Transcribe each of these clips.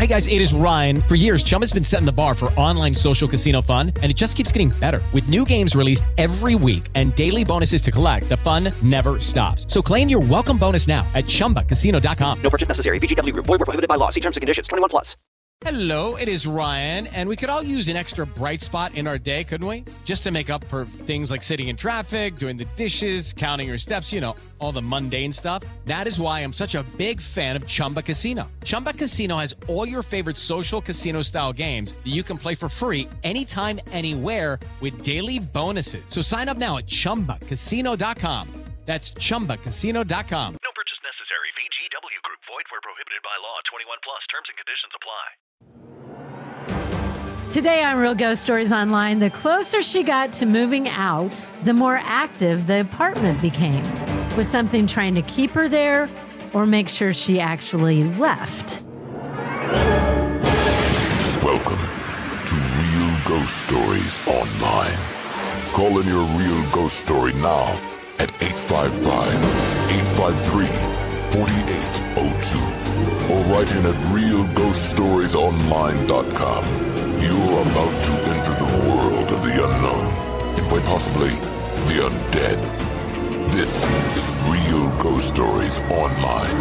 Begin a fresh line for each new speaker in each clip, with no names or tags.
Hey guys, it is Ryan. For years, Chumba's been setting the bar for online social casino fun, and it just keeps getting better. With new games released every week and daily bonuses to collect, the fun never stops. So claim your welcome bonus now at ChumbaCasino.com.
No purchase necessary. VGW Group. Void where prohibited by law. See terms and conditions. 21 plus.
Hello, it is Ryan, and we could all use an extra bright spot in our day, couldn't we? Just to make up for things like sitting in traffic, doing the dishes, counting your steps, all the mundane stuff. That is why I'm such a big fan of Chumba Casino. Chumba Casino has all your favorite social casino-style games that you can play for free anytime, anywhere with daily bonuses. So sign up now at ChumbaCasino.com. That's ChumbaCasino.com.
No purchase necessary. VGW Group. Void where prohibited by law. 21 plus. Terms and conditions apply.
Today on Real Ghost Stories Online, the closer she got to moving out, the more active the apartment became. Was something trying to keep her there or make sure she actually left?
Welcome to Real Ghost Stories Online. Call in your real ghost story now at 855-853-4802 or write in at realghoststoriesonline.com. You're about to enter the world of the unknown and quite possibly the undead. This is Real Ghost Stories Online.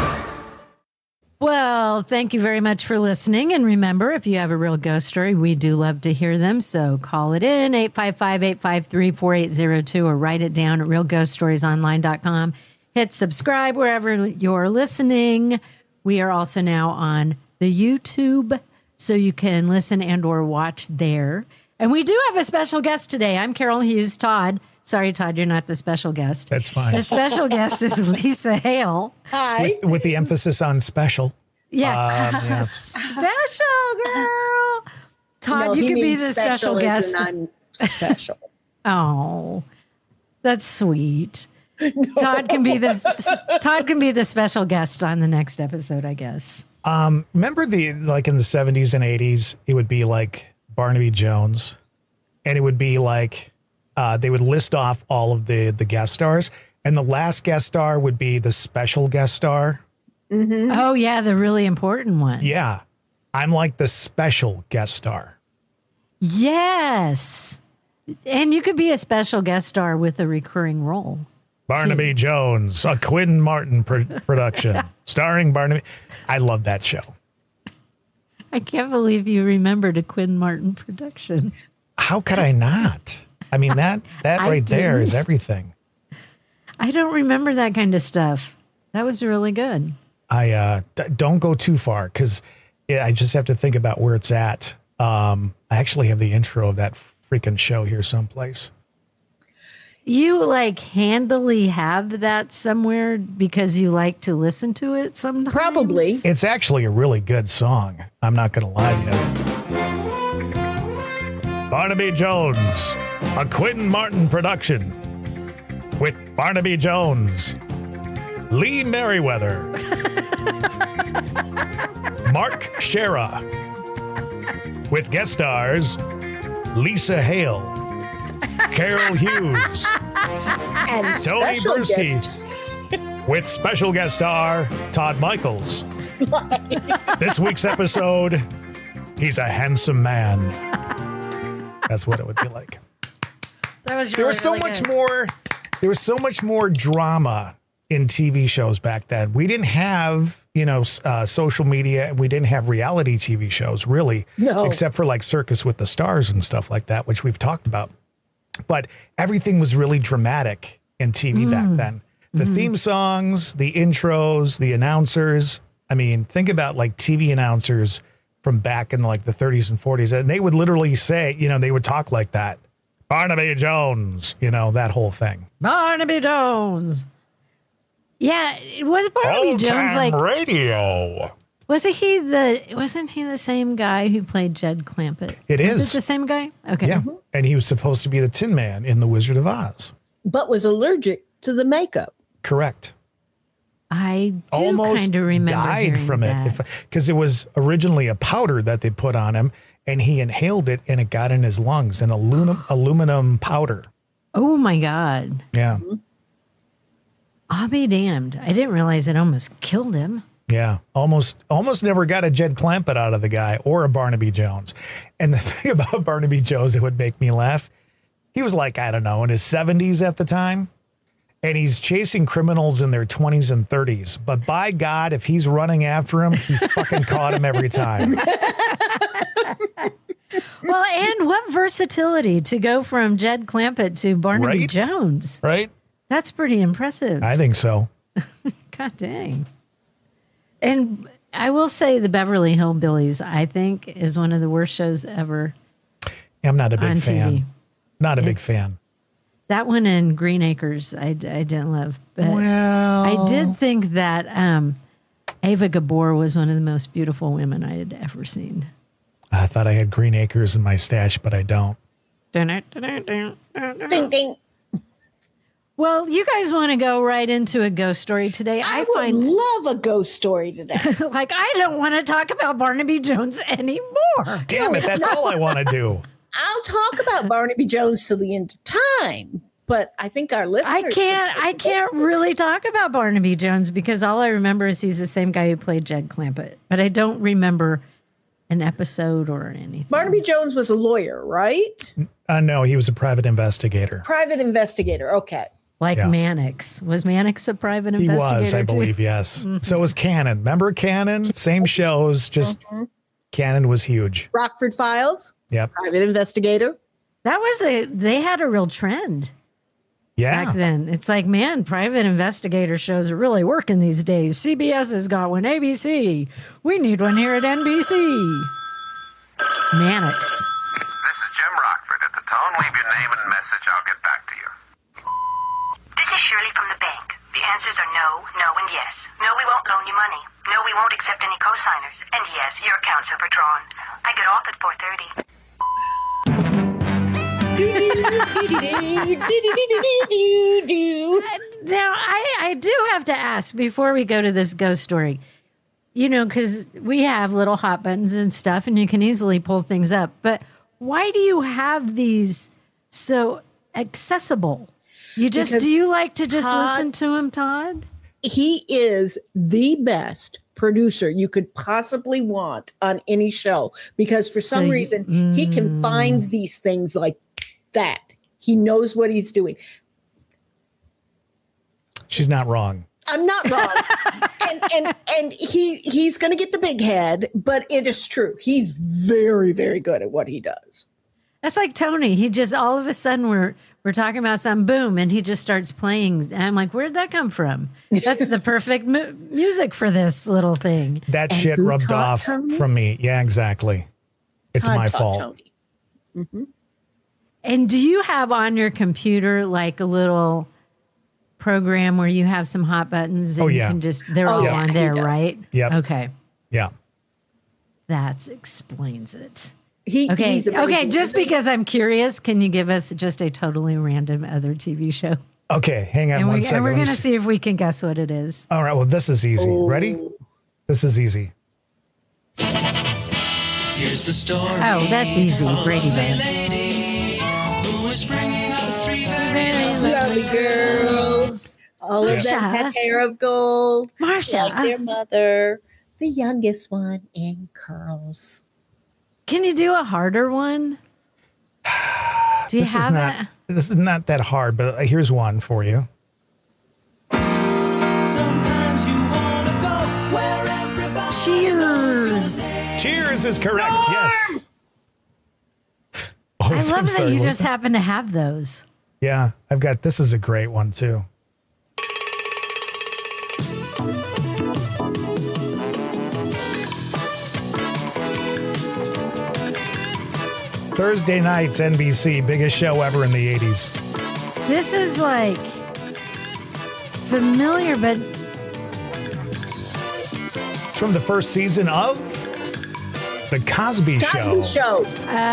Well, thank you very much for listening. And remember, if you have a real ghost story, we do love to hear them. So call it in, 855-853-4802, or write it down at realghoststoriesonline.com. Hit subscribe wherever you're listening. We are also now on the YouTube, so you can listen and or watch there. And we do have a special guest today. I'm Carol Hughes. Todd. Sorry, Todd, you're not the special guest.
That's fine.
The special guest is Lisa Hale.
Hi.
With the emphasis on special.
Yeah. Special girl. Todd,
No,
you
he
could be
means
the special guest.
And I'm special.
Oh, that's sweet. Todd can be the special guest on the next episode, I guess.
Remember in the 70s and 80s, it would be like Barnaby Jones, and it would be like they would list off all of the guest stars, and the last guest star would be the special guest star.
Mm-hmm. Oh yeah, the really important one.
Yeah, I'm like the special guest star.
Yes, and you could be a special guest star with a recurring role.
Barnaby Jones, a Quinn Martin production, starring Barnaby. I love that show.
I can't believe you remembered a Quinn Martin production.
How could I not? I mean, that right there is everything.
I don't remember that kind of stuff. That was really good.
I don't go too far because I just have to think about where it's at. I actually have the intro of that freaking show here someplace.
You handily have that somewhere because you like to listen to it sometimes?
Probably.
It's actually a really good song. I'm not going to lie to you. Barnaby Jones, a Quentin Martin production with Barnaby Jones, Lee Merriweather, Mark Shera, with guest stars Lisa Hale, Carol Hughes,
and
Tony
special
Bruschi,
guest.
with special guest star Todd Michaels. This week's episode, he's a handsome man. That's what it would be like.
That was
There was so much more. There was so much more drama in TV shows back then. We didn't have, social media. We didn't have reality TV shows, really, except for like Circus with the Stars and stuff like that, which we've talked about. But everything was really dramatic in TV back then. The theme songs, the intros, the announcers. I mean, think about like TV announcers from back in like the 30s and 40s. And they would literally say, they would talk like that. Barnaby Jones, that whole thing.
Barnaby Jones. Yeah, it was Barnaby Jones
radio.
Wasn't he the same guy who played Jed Clampett?
Was
it the same guy? Okay.
Yeah. And he was supposed to be the Tin Man in The Wizard of Oz.
But was allergic to the makeup.
Correct.
I do kind of remember
died from it because it was originally a powder that they put on him, and he inhaled it and it got in his lungs, an aluminum powder.
Oh my God.
Yeah.
I'll be damned. I didn't realize it almost killed him.
Yeah, almost never got a Jed Clampett out of the guy or a Barnaby Jones. And the thing about Barnaby Jones that would make me laugh, he was like, I don't know, in his 70s at the time. And he's chasing criminals in their 20s and 30s. But by God, if he's running after him, he fucking caught him every time.
Well, and what versatility to go from Jed Clampett to Barnaby
Right?
Jones.
Right?
That's pretty impressive.
I think so.
God dang. And I will say the Beverly Hillbillies, I think, is one of the worst shows ever
I'm not a
on
big fan.
TV.
Not a big fan.
That one in Green Acres, I didn't love. But
Well,
I did think that Ava Gabor was one of the most beautiful women I had ever seen.
I thought I had Green Acres in my stash, but I don't.
Ding, ding.
Well, you guys want to go right into a ghost story today?
I would love a ghost story today.
Like, I don't want to talk about Barnaby Jones anymore.
Damn it, that's all I want to do.
I'll talk about Barnaby Jones till the end of time, but I think our listeners...
I can't really talk about Barnaby Jones because all I remember is he's the same guy who played Jed Clampett, but I don't remember an episode or anything.
Barnaby Jones was a lawyer, right?
No, he was a private investigator.
Private investigator. Okay.
Like
Yeah.
Mannix. Was Mannix a private
He
investigator?
was, I
too?
believe, yes. So was Cannon. Remember Cannon? Same shows, just Cannon was huge.
Rockford Files.
Yep.
Private investigator.
That was they had a real trend
Yeah.
back then. It's like, man, private investigator shows are really working these days. CBS has got one, ABC. We need one here at NBC. Mannix.
This is Jim Rockford at the tone. Leave your name and message. I'll get back to you.
This is Shirley from the bank. The answers are no, no, and yes. No, we won't loan you money. No, we won't accept any co-signers. And yes, your account's overdrawn. I get off at 4:30.
Now, I do have to ask before we go to this ghost story, you know, because we have little hot buttons and stuff and you can easily pull things up. But why do you have these so accessible? Do you like to just listen to him, Todd?
He is the best producer you could possibly want on any show because for some reason he can find these things like that. He knows what he's doing.
She's not wrong.
I'm not wrong. and he's going to get the big head, but it is true. He's very, very good at what he does.
That's like Tony. He just all of a sudden we're talking about some boom and he just starts playing. And I'm like, where did that come from? That's the perfect music for this little thing.
That
And
shit
who
rubbed
taught
off
Tony?
from me. Yeah, exactly. It's
Todd
my
taught
fault.
Tony. Mm-hmm.
And do you have on your computer like a little program where you have some hot buttons and
Oh, yeah.
you can just, they're all
yeah,
on
he
there,
does.
right?
Yep.
Okay.
Yeah.
That explains it.
Okay.
Okay. Okay. Just because I'm curious, can you give us just a totally random other TV show?
Okay, hang on
And,
one second.
we're
Let me
going to see if we can guess what it is.
All right, well, this is easy. Ready? This is easy.
Here's the story.
Oh, that's easy. Brady Bunch.
Lady who was bringing up three very
Lovely girls. All of them
Marsha.
had hair of gold.
Marsha.
Like their mother. The youngest one in curls.
Can you do a harder one? Do you have it?
This is not that hard, but here's one for you.
Sometimes you wanna go where everybody
Cheers.
Cheers is correct. Yes. Oh,
I
I'm
love that
sorry,
you
what?
just happen to have those.
Yeah, I've got, this is a great one too. Thursday nights, NBC, biggest show ever in the 80s.
This is like familiar, but
It's from the first season of The Cosby Show.
Cosby Show.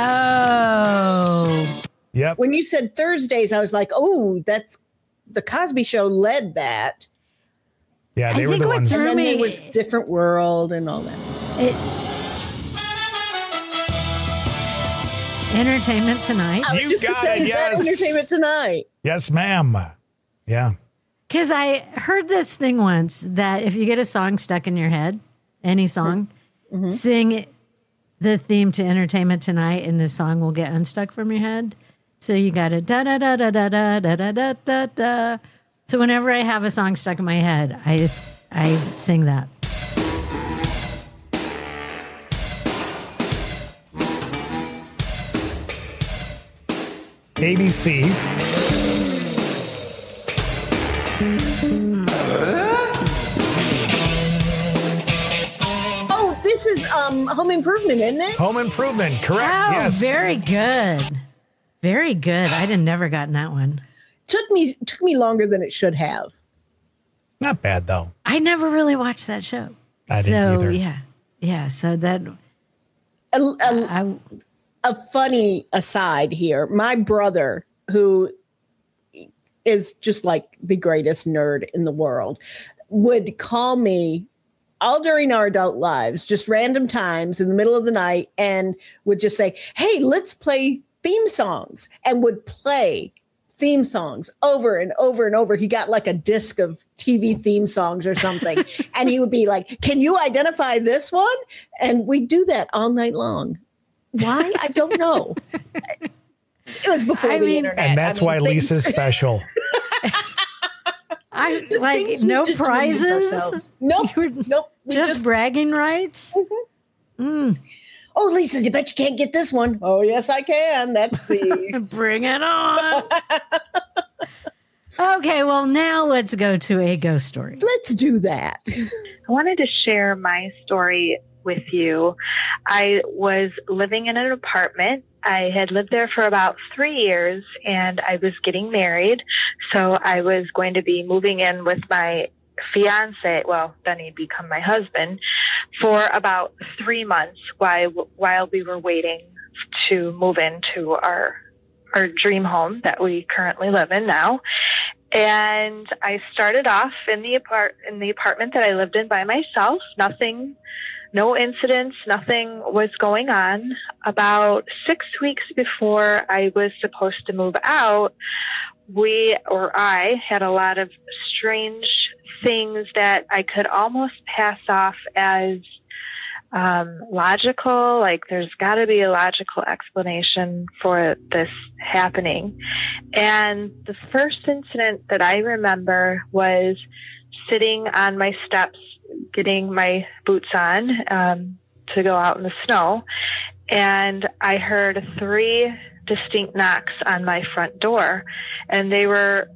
oh,
Yep.
When you said Thursdays, I was like, oh, that's the Cosby Show led that.
Yeah, they
I
were
think
the
what
ones.
And
threw
then there
me-
was Different World and all that.
Entertainment Tonight.
I was
You
just gonna
got
say,
it,
is that
yes.
Entertainment Tonight?
Yes, ma'am. Yeah.
Because I heard this thing once that if you get a song stuck in your head, any song, sing the theme to Entertainment Tonight, and the song will get unstuck from your head. So you got to da da da da da da da da da da da. So whenever I have a song stuck in my head, I sing that.
ABC.
Oh, this is Home Improvement, isn't it?
Home Improvement, correct?
Wow,
Yes.
very good. Very good. I'd have never gotten that one.
Took me longer than it should have.
Not bad though.
I never really watched that show.
I didn't either.
Yeah. So that
A funny aside here. My brother, who is just like the greatest nerd in the world, would call me all during our adult lives, just random times in the middle of the night, and would just say, "Hey, let's play theme songs," and would play theme songs over and over and over. He got like a disc of TV theme songs or something. And he would be like, "Can you identify this one?" And we'd do that all night long. Why? I don't know. It was before the internet.
And that's why Lisa's special.
I like no prizes.
Nope. Nope.
Just bragging rights.
Oh, Lisa, you bet you can't get this one. Oh, yes, I can. That's the
Bring it on. Okay, well, now let's go to a ghost story.
Let's do that.
I wanted to share my story with you. I was living in an apartment. I had lived there for about 3 years, and I was getting married. So I was going to be moving in with my fiance, well, then he'd become my husband, for about 3 months while we were waiting to move into our dream home that we currently live in now. And I started off in the apartment that I lived in by myself. No incidents, nothing was going on. About 6 weeks before I was supposed to move out, I had a lot of strange things that I could almost pass off as logical, like there's got to be a logical explanation for this happening. And the first incident that I remember was sitting on my steps, getting my boots on to go out in the snow, and I heard 3 distinct knocks on my front door, and they were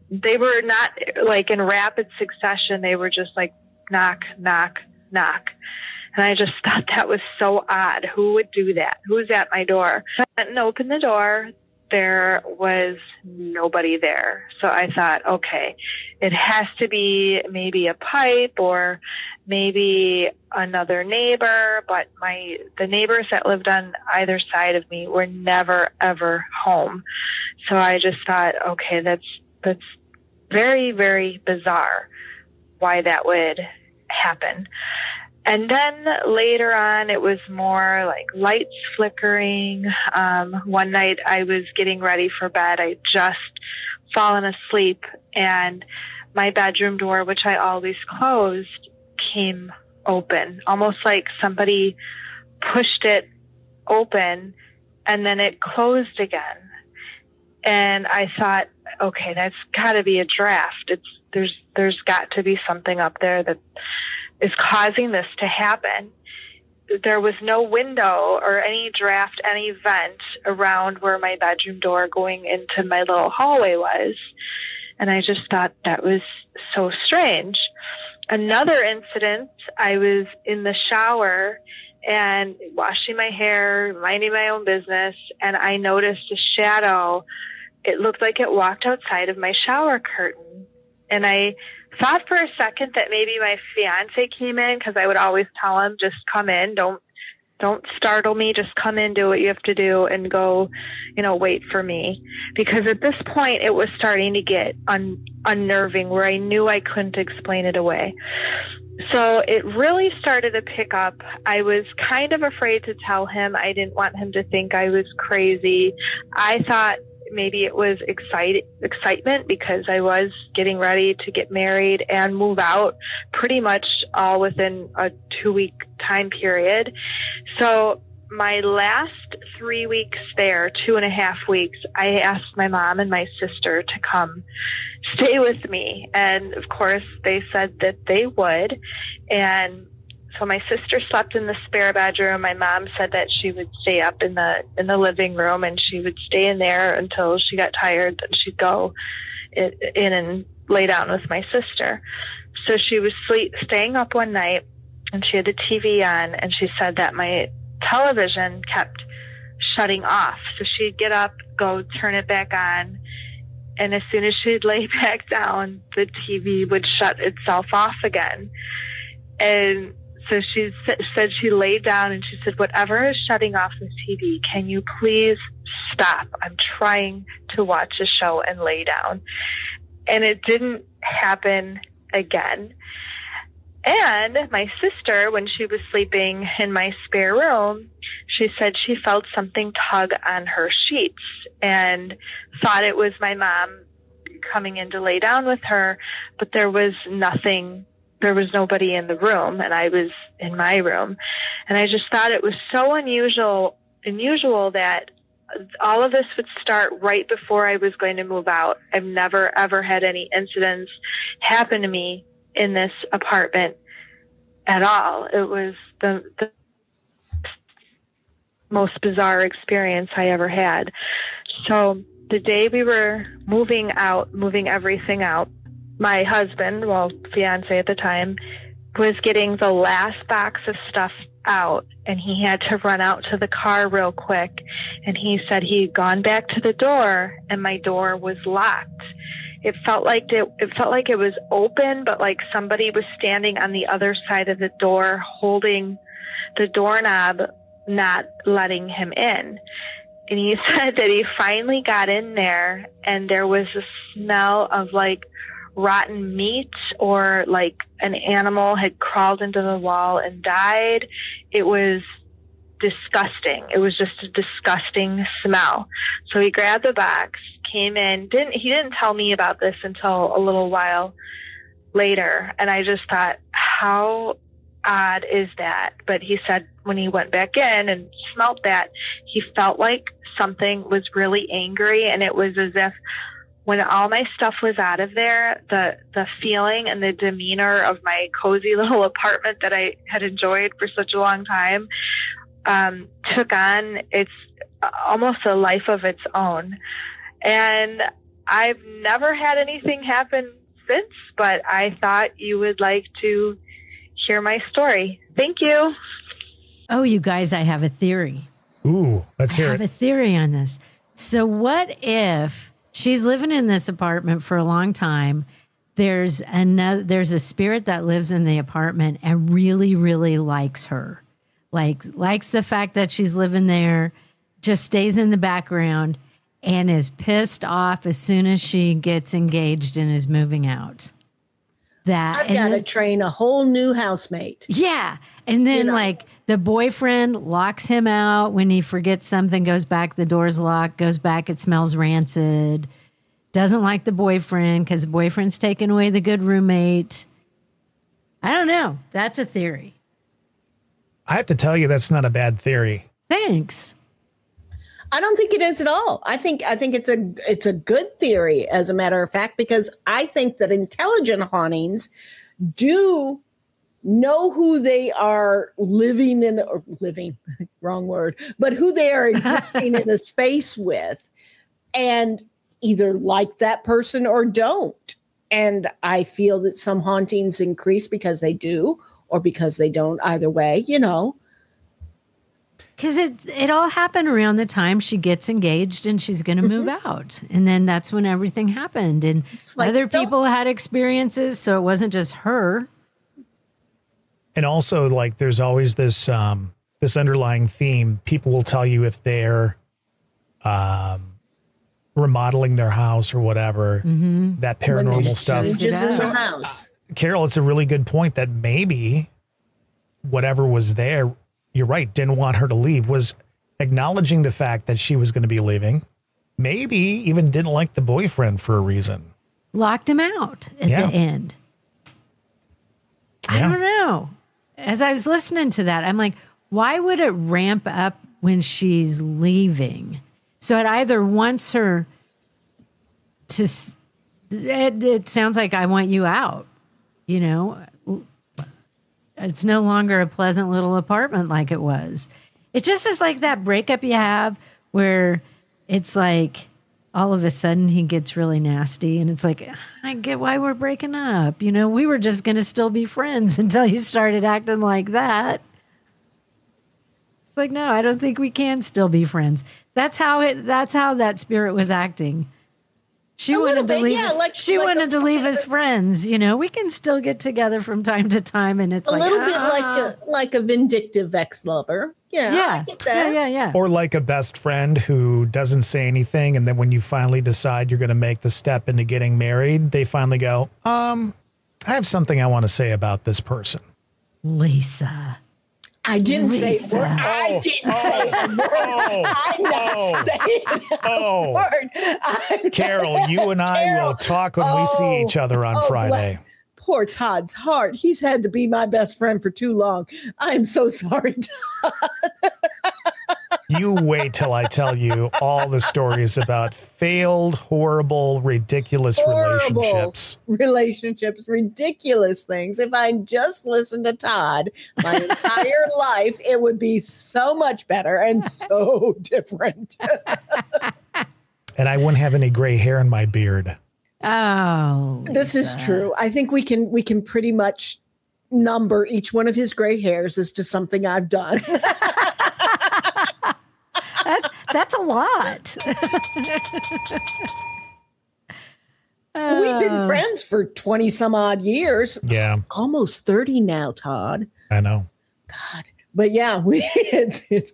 not like in rapid succession. They were just like knock, knock, knock. And I just thought that was so odd. Who would do that? Who's at my door? I went and opened the door. There was nobody there. So I thought, okay, it has to be maybe a pipe or maybe another neighbor. But the neighbors that lived on either side of me were never, ever home. So I just thought, okay, that's very, very bizarre why that would happen. And then later on, it was more like lights flickering. One night I was getting ready for bed. I just fallen asleep, and my bedroom door, which I always closed, came open, almost like somebody pushed it open and then it closed again. And I thought, okay, that's got to be a draft. There's got to be something up there that is causing this to happen. There was no window or any draft, any vent around where my bedroom door going into my little hallway was. And I just thought that was so strange. Another incident, I was in the shower and washing my hair, minding my own business, and I noticed a shadow. It looked like it walked outside of my shower curtain. And I thought for a second that maybe my fiance came in, because I would always tell him, just come in, don't startle me, just come in, do what you have to do, and go, wait for me. Because at this point, it was starting to get unnerving, where I knew I couldn't explain it away. So it really started to pick up. I was kind of afraid to tell him. I didn't want him to think I was crazy. I thought maybe it was excitement because I was getting ready to get married and move out pretty much all within a 2-week time period. So my last 3 weeks there, 2.5 weeks, I asked my mom and my sister to come stay with me. And of course they said that they would. And so my sister slept in the spare bedroom. My mom said that she would stay up in the living room, and she would stay in there until she got tired. Then she'd go in and lay down with my sister. So she was staying up one night, and she had the TV on, and she said that my television kept shutting off. So she'd get up, go turn it back on, and as soon as she'd lay back down, the TV would shut itself off again. And so she said she laid down and she said, "Whatever is shutting off the TV, can you please stop? I'm trying to watch a show," and lay down. And it didn't happen again. And my sister, when she was sleeping in my spare room, she said she felt something tug on her sheets and thought it was my mom coming in to lay down with her, but there was nothing. There was nobody in the room, and I was in my room. And I just thought it was so unusual that all of this would start right before I was going to move out. I've never, ever had any incidents happen to me in this apartment at all. It was the most bizarre experience I ever had. So the day we were moving everything out, my husband, fiance at the time, was getting the last box of stuff out, and he had to run out to the car real quick. And he said he'd gone back to the door, and my door was locked. It felt like it was open, but like somebody was standing on the other side of the door, holding the doorknob, not letting him in. And he said that he finally got in there, and there was a smell of like rotten meat, or like an animal had crawled into the wall and died. It was disgusting. It was just a disgusting smell. So he grabbed the box, came in. He didn't tell me about this until a little while later, and I just thought, how odd is that? But he said when he went back in and smelt that, he felt like something was really angry, and it was as if when all my stuff was out of there, the feeling and the demeanor of my cozy little apartment that I had enjoyed for such a long time took on almost a life of its own. And I've never had anything happen since, but I thought you would like to hear my story. Thank you.
Oh, you guys, I have a theory.
Ooh, let's hear it.
I have a theory on this. So what if she's living in this apartment for a long time? There's a spirit that lives in the apartment and really, really likes her. Likes the fact that she's living there, just stays in the background, and is pissed off as soon as she gets engaged and is moving out. I've got to train a whole new housemate. Yeah. And then like the boyfriend locks him out when he forgets something, goes back, the door's locked, goes back, it smells rancid. Doesn't like the boyfriend because the boyfriend's taken away the good roommate. I don't know. That's a theory.
I have to tell you, that's not a bad theory.
Thanks.
I don't think it is at all. I think it's a good theory, as a matter of fact, because I think that intelligent hauntings do know who they are wrong word, but who they are existing in a space with, and either like that person or don't. And I feel that some hauntings increase because they do or because they don't. Either way,
Because it all happened around the time she gets engaged and she's going to move out. And then that's when everything happened. And other people had experiences, so it wasn't just her.
And also, like, there's always this this underlying theme. People will tell you if they're remodeling their house or whatever, that paranormal stuff.
Just in the house.
Carol, it's a really good point that maybe whatever was there, you're right, didn't want her to leave, was acknowledging the fact that she was going to be leaving, maybe even didn't like the boyfriend for a reason.
Locked him out at the end. I don't know. As I was listening to that, I'm like, why would it ramp up when she's leaving? So it either wants her to, it sounds like I want you out, you know? It's no longer a pleasant little apartment like it was. It just is like that breakup you have where it's like all of a sudden he gets really nasty and it's like, I get why we're breaking up. You know, we were just going to still be friends until you started acting like that. It's like, no, I don't think we can still be friends. That's how that spirit was acting. She wanted to leave. Yeah, she wanted to leave as friends. You know, we can still get together from time to time, and it's
a little bit like a vindictive ex-lover. Yeah, I get that.
Yeah.
Or like a best friend who doesn't say anything, and then when you finally decide you're going to make the step into getting married, they finally go, I have something I want to say about this person.
Lisa.
I didn't say a word. I didn't say a word. I'm not saying a word.
Carol, you and I will talk when we see each other on Friday.
Poor Todd's heart. He's had to be my best friend for too long. I'm so sorry, Todd.
You wait till I tell you all the stories about failed, horrible, ridiculous relationships, ridiculous things. If I just listened to Todd my entire life, it would be so much better and so different. And I wouldn't have any gray hair in my beard.
Oh, Lisa.
This is true. I think we can pretty much number each one of his gray hairs as to something I've done.
That's a lot.
We've been friends for 20 some odd years.
Yeah.
Almost 30 now, Todd.
I know.
God. But yeah, it's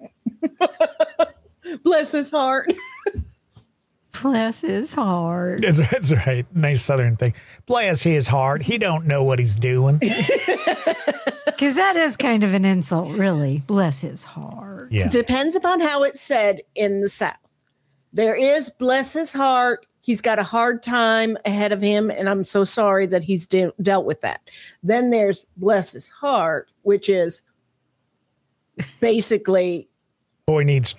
bless his heart.
Bless his heart.
That's right. Nice Southern thing. Bless his heart. He don't know what he's doing.
Because that is kind of an insult, really. Bless his heart.
Yeah.
Depends upon how it's said in the South. There is bless his heart. He's got a hard time ahead of him, and I'm so sorry that he's dealt with that. Then there's bless his heart, which is basically
boy needs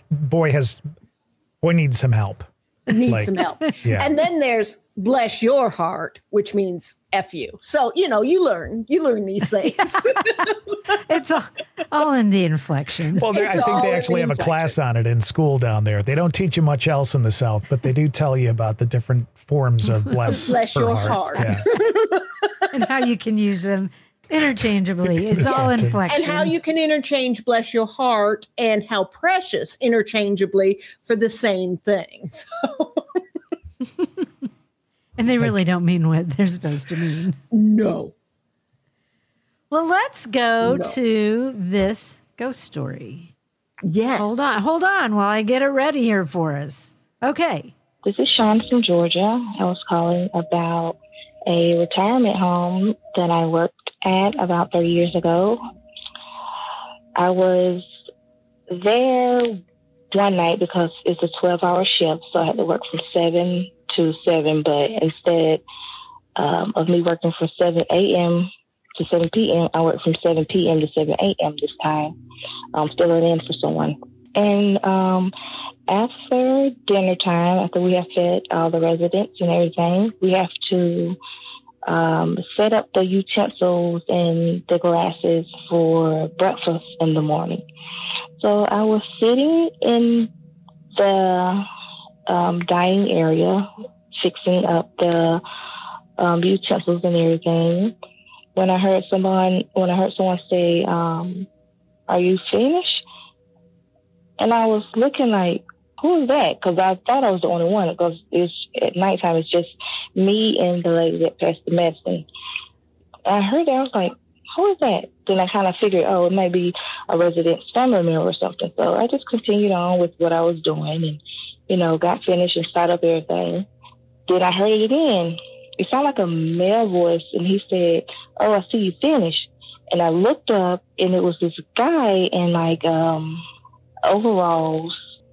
some help.
Some help. Yeah. And then there's bless your heart, which means F you. So, you learn these things.
It's all in the inflection.
Well, I think they actually have a class on it in school down there. They don't teach you much else in the South, but they do tell you about the different forms of bless your heart. Yeah.
And how you can use them interchangeably. It's all inflection.
And how you can interchange bless your heart and how precious interchangeably for the same thing. So.
And they really don't mean what they're supposed to mean.
No.
Well, let's go to this ghost story.
Yes.
Hold on while I get it ready here for us. Okay.
This is Sean from Georgia. I was calling about a retirement home that I worked at about 30 years ago. I was there one night because it's a 12-hour shift, so I had to work from 7 to 7, but instead of me working from 7 a.m. to 7 p.m., I worked from 7 p.m. to 7 a.m. this time, filling in for someone. And after dinner time, after we have fed all the residents and everything, we have to set up the utensils and the glasses for breakfast in the morning. So I was sitting in the dining area, fixing up the utensils and everything, when I heard someone say, "Are you finished?" And I was looking like, who is that? Because I thought I was the only one. Because at nighttime, it's just me and the lady that passed the medicine. And I heard that. I was like, who is that? Then I kind of figured, it might be a resident's family member or something. So I just continued on with what I was doing and, got finished and started up everything. Then I heard it again. It sounded like a male voice. And he said, "Oh, I see you finished." And I looked up and it was this guy in overalls,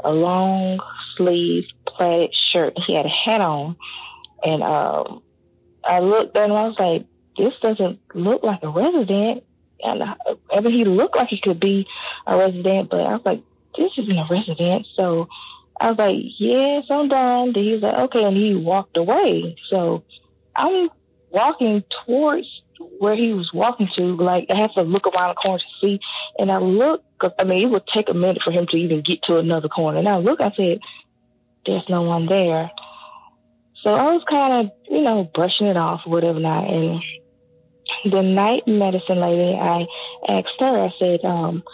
a long sleeve plaid shirt. He had a hat on. And I looked and I was like, this doesn't look like a resident. And I mean, he looked like he could be a resident, but I was like, this isn't a resident. So I was like, yes, I'm done. Then he was like, okay. And he walked away. So I'm walking towards where he was walking to. Like, I have to look around the corner to see. And I look, I mean, it would take a minute for him to even get to another corner. And I look, I said, there's no one there. So I was kind of, brushing it off or whatever not. And the night medicine lady, I asked her, I said,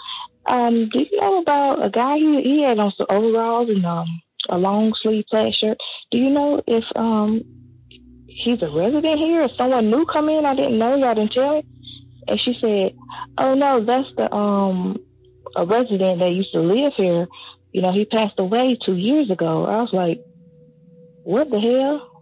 do you know about a guy he had on some overalls and a long sleeve plaid shirt? Do you know if he's a resident here? If someone new come in, I didn't know, y'all didn't tell me. And she said, oh no, that's the a resident that used to live here. He passed away 2 years ago. I was like, what the hell?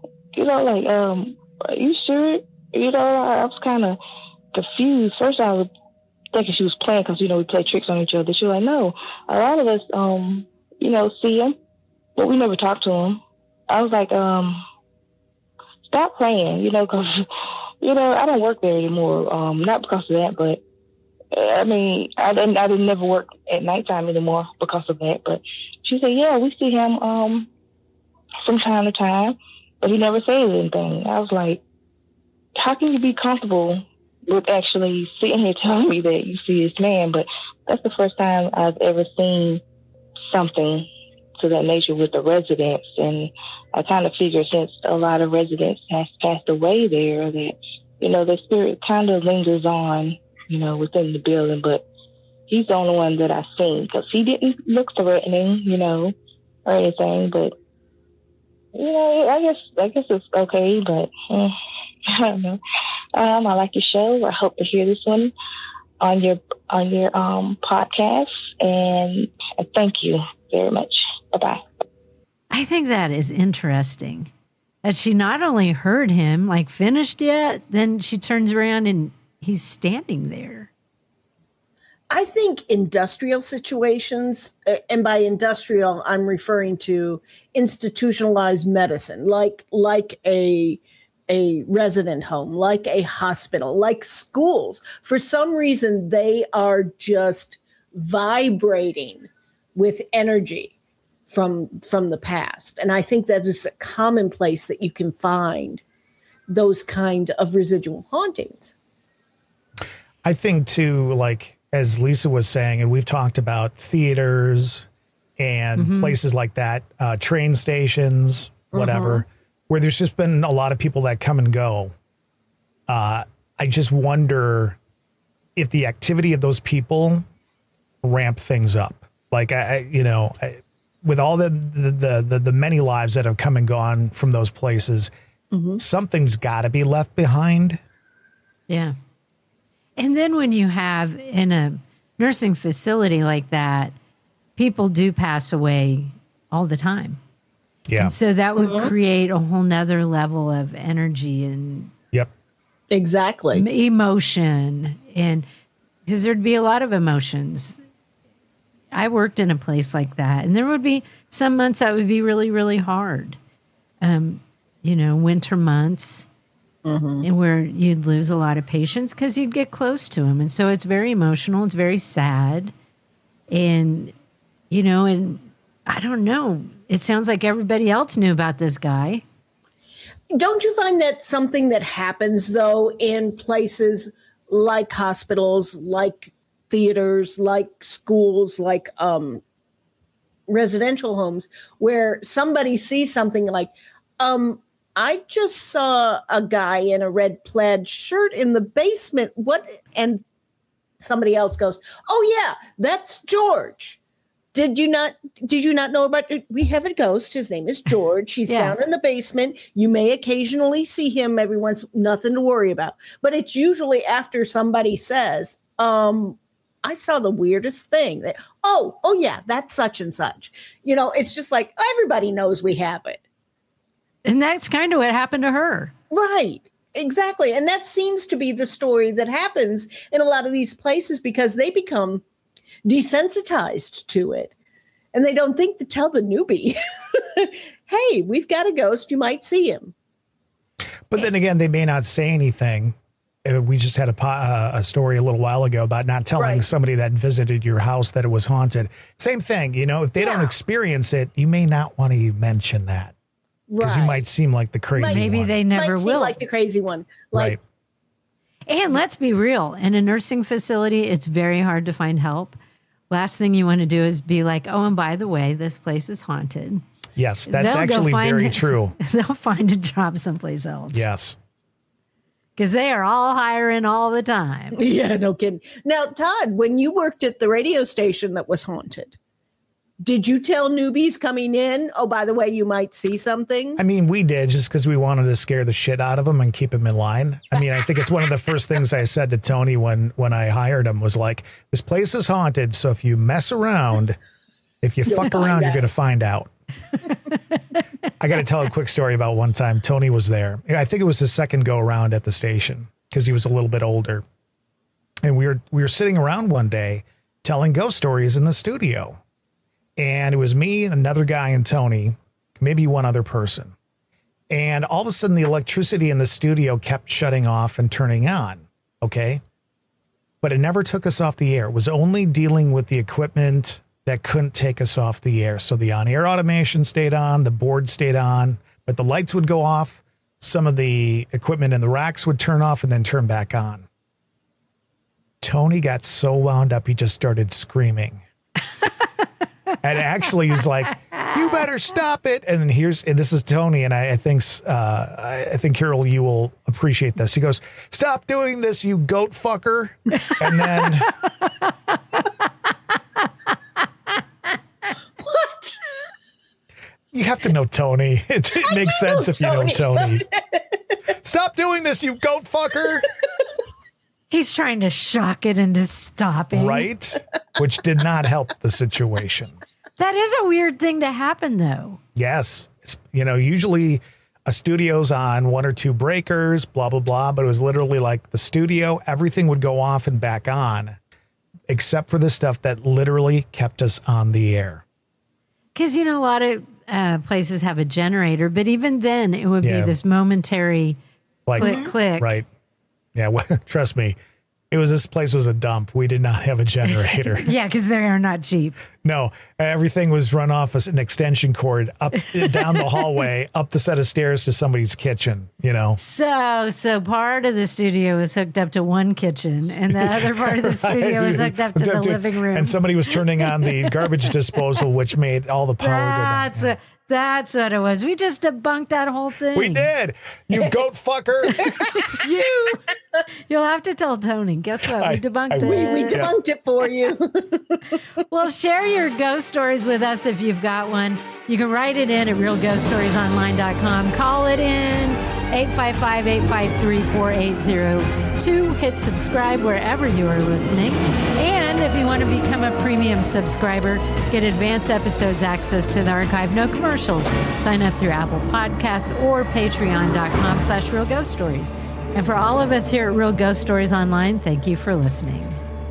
Are you sure? I was kind of confused. First, I was thinking she was playing because, we play tricks on each other. She was like, no, a lot of us, see him, but we never talked to him. I was like, stop playing, because, I don't work there anymore. Not because of that, but I mean, I didn't never work at nighttime anymore because of that. But she said, yeah, we see him from time to time, but he never says anything. I was like, how can you be comfortable with actually sitting here telling me that you see this man? But that's the first time I've ever seen something to that nature with the residents. And I kind of figure since a lot of residents has passed away there that, the spirit kind of lingers on, within the building. But he's the only one that I've seen because he didn't look threatening, or anything. But, I guess it's okay, but I don't know. I like your show. I hope to hear this one on your podcast, and thank you very much. Bye-bye.
I think that is interesting that she not only heard him, like finished yet, then she turns around and he's standing there.
I think industrial situations, and by industrial, I'm referring to institutionalized medicine, like a resident home, like a hospital, like schools. For some reason, they are just vibrating with energy from the past. And I think that is a commonplace that you can find those kind of residual hauntings.
I think too, like, as Lisa was saying, and we've talked about theaters and places like that, train stations, whatever, where there's just been a lot of people that come and go. I just wonder if the activity of those people ramp things up. Like, with all the many lives that have come and gone from those places, something's got to be left behind.
Yeah. And then when you have in a nursing facility like that, people do pass away all the time.
Yeah.
And so that would create a whole nother level of energy and
exactly
emotion. And because there'd be a lot of emotions. I worked in a place like that, and there would be some months that would be really, really hard. Winter months. And where you'd lose a lot of patients because you'd get close to them. And so it's very emotional. It's very sad. And, and I don't know. It sounds like everybody else knew about this guy.
Don't you find that something that happens, though, in places like hospitals, like theaters, like schools, like residential homes, where somebody sees something like, I just saw a guy in a red plaid shirt in the basement. What? And somebody else goes, oh yeah, that's George. Did you not know about it? We have a ghost. His name is George. He's down in the basement. You may occasionally see him every once, nothing to worry about. But it's usually after somebody says, I saw the weirdest thing. That, oh yeah, that's such and such. It's just like everybody knows we have it.
And that's kind of what happened to her.
Right. Exactly. And that seems to be the story that happens in a lot of these places because they become desensitized to it. And they don't think to tell the newbie, hey, we've got a ghost. You might see him.
But then again, they may not say anything. We just had a story a little while ago about not telling somebody that visited your house that it was haunted. Same thing, if they don't experience it, you may not want to mention that. Because you might seem like the crazy one.
Maybe they never will.
Seem like the crazy one.
Right.
And let's be real. In a nursing facility, it's very hard to find help. Last thing you want to do is be like, oh, and by the way, this place is haunted.
Yes, that's actually very true.
They'll find a job someplace else.
Yes.
Because they are all hiring all the time.
Yeah, no kidding. Now, Todd, when you worked at the radio station that was haunted, did you tell newbies coming in, oh, by the way, you might see something?
I mean, we did just because we wanted to scare the shit out of them and keep them in line. I mean, I think it's one of the first things I said to Tony when I hired him was like, this place is haunted. So if you mess around, if you fuck around, you're going to find out. I got to tell a quick story about one time Tony was there. I think it was his second go around at the station because he was a little bit older. And we were sitting around one day telling ghost stories in the studio. And it was me, another guy, and Tony, maybe one other person. And all of a sudden the electricity in the studio kept shutting off and turning on. Okay. But it never took us off the air. It was only dealing with the equipment that couldn't take us off the air. So the on-air automation stayed on, the board stayed on, but the lights would go off. Some of the equipment in the racks would turn off and then turn back on. Tony got so wound up, he just started screaming. And actually he was like, you better stop it. And then this is Tony. And I think Carol, you will appreciate this. He goes, stop doing this, you goat fucker. And then
what?
You have to know Tony. It makes sense if you know Tony. Stop doing this, you goat fucker.
He's trying to shock it into stopping.
Right? Which did not help the situation.
That is a weird thing to happen, though.
Yes. Usually a studio's on one or two breakers, blah, blah, blah. But it was literally like the studio, everything would go off and back on, except for the stuff that literally kept us on the air.
Because, a lot of places have a generator, but even then it would be this momentary click, click.
Right. Yeah, well, trust me. This place was a dump. We did not have a generator.
Yeah, because they are not cheap.
No, everything was run off as an extension cord up down the hallway, up the set of stairs to somebody's kitchen,
So part of the studio was hooked up to one kitchen and the other part of the studio was hooked up to the living room.
And somebody was turning on the garbage disposal, which made all the power go down.
That's what it was. We just debunked that whole thing.
We did. You goat fucker.
You'll have to tell Tony. Guess what? We debunked it.
We debunked it for you.
Well, share your ghost stories with us if you've got one. You can write it in at realghoststoriesonline.com. Call it in 855-853-4802. Hit subscribe wherever you are listening. And if you want to become a premium subscriber, get advanced episodes access to the archive, no commercials. Sign up through Apple Podcasts or patreon.com/realghoststories. And for all of us here at Real Ghost Stories Online, thank you for listening.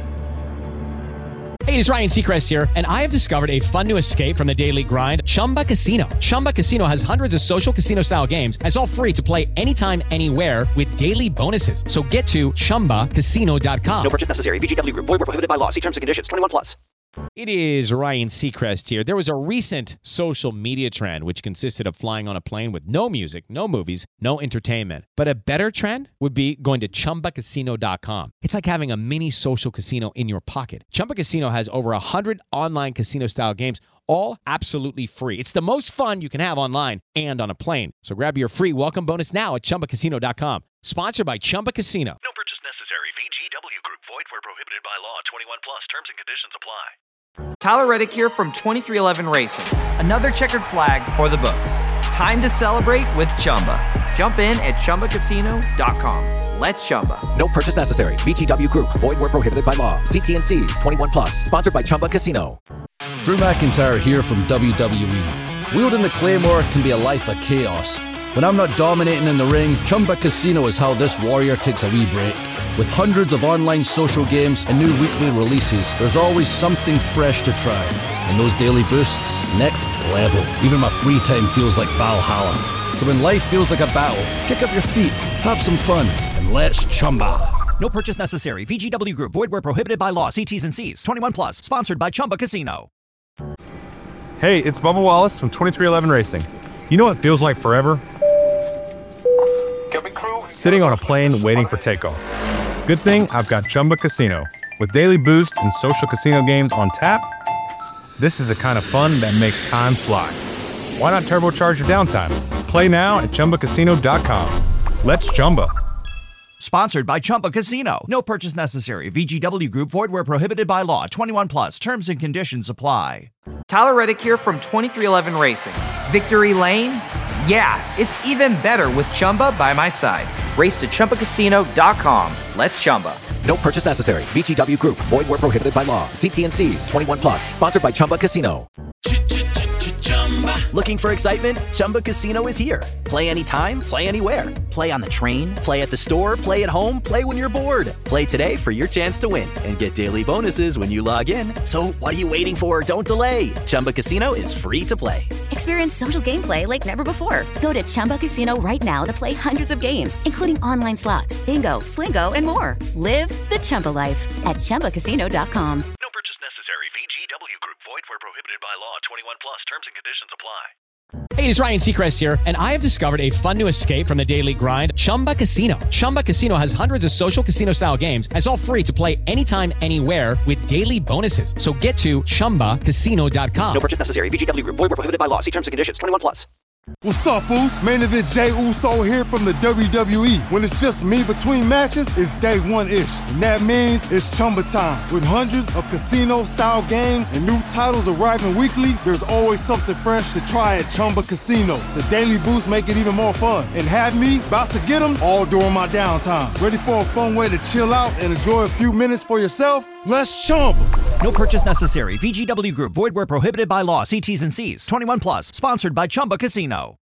Hey, it's Ryan Seacrest here, and I have discovered a fun new escape from the daily grind, Chumba Casino. Chumba Casino has hundreds of social casino-style games, and it's all free to play anytime, anywhere with daily bonuses. So get to ChumbaCasino.com.
No purchase necessary. VGW Group. Void where prohibited by law. See terms and conditions. 21+.
It is Ryan Seacrest here. There was a recent social media trend which consisted of flying on a plane with no music, no movies, no entertainment. But a better trend would be going to ChumbaCasino.com. It's like having a mini social casino in your pocket. Chumba Casino has over 100 online casino-style games, all absolutely free. It's the most fun you can have online and on a plane. So grab your free welcome bonus now at ChumbaCasino.com. Sponsored by Chumba Casino.
No purchase necessary. VGW Group. Void where prohibited by law. 21+. Terms and conditions apply.
Tyler Reddick here from 2311 Racing. Another checkered flag for the books. Time to celebrate with Chumba. Jump in at ChumbaCasino.com. Let's Chumba.
No purchase necessary. VGW Group. Void where prohibited by law. See T&Cs. 21+. Sponsored by Chumba Casino.
Drew McIntyre here from WWE. Wielding the Claymore can be a life of chaos. When I'm not dominating in the ring, Chumba Casino is how this warrior takes a wee break. With hundreds of online social games and new weekly releases, there's always something fresh to try. And those daily boosts, next level. Even my free time feels like Valhalla. So when life feels like a battle, kick up your feet, have some fun, and let's Chumba.
No purchase necessary. VGW Group. Void where prohibited by law. See T's and C's. 21 plus. Sponsored by Chumba Casino.
Hey, it's Bubba Wallace from 2311 Racing. You know what feels like forever? Sitting on a plane waiting for takeoff. Good thing I've got Chumba Casino. With daily boost and social casino games on tap, this is the kind of fun that makes time fly. Why not turbocharge your downtime? Play now at ChumbaCasino.com. Let's Chumba.
Sponsored by Chumba Casino. No purchase necessary. VGW Group. Void where prohibited by law. 21 plus. Terms and conditions apply.
Tyler Reddick here from 2311 Racing. Victory Lane? Yeah, it's even better with Chumba by my side. Race to ChumbaCasino.com. Let's Chumba.
No purchase necessary. VGW Group. Void where prohibited by law. See T&Cs. 21 plus. Sponsored by Chumba Casino.
Looking for excitement? Chumba Casino is here. Play anytime, play anywhere. Play on the train, play at the store, play at home, play when you're bored. Play today for your chance to win and get daily bonuses when you log in. So what are you waiting for? Don't delay. Chumba Casino is free to play.
Experience social gameplay like never before. Go to Chumba Casino right now to play hundreds of games, including online slots, bingo, Slingo, and more. Live the Chumba life at ChumbaCasino.com.
No purchase necessary. VGW Group. Void where prohibited by law. 21 plus. Terms and conditions apply.
Hey, it's Ryan Seacrest here, and I have discovered a fun new escape from the daily grind, Chumba Casino. Chumba Casino has hundreds of social casino-style games, and it's all free to play anytime, anywhere with daily bonuses. So get to ChumbaCasino.com.
No purchase necessary. VGW Group. Void where prohibited by law. See terms and conditions. 21 plus.
What's up, Foos? Main event Jey Uso here from the WWE. When it's just me between matches, it's day one-ish. And that means it's Chumba time. With hundreds of casino-style games and new titles arriving weekly, there's always something fresh to try at Chumba Casino. The daily boosts make it even more fun. And have me about to get them all during my downtime. Ready for a fun way to chill out and enjoy a few minutes for yourself? Let's Chumba.
No purchase necessary. VGW Group. Void where prohibited by law. See T's and C's. 21 plus. Sponsored by Chumba Casino.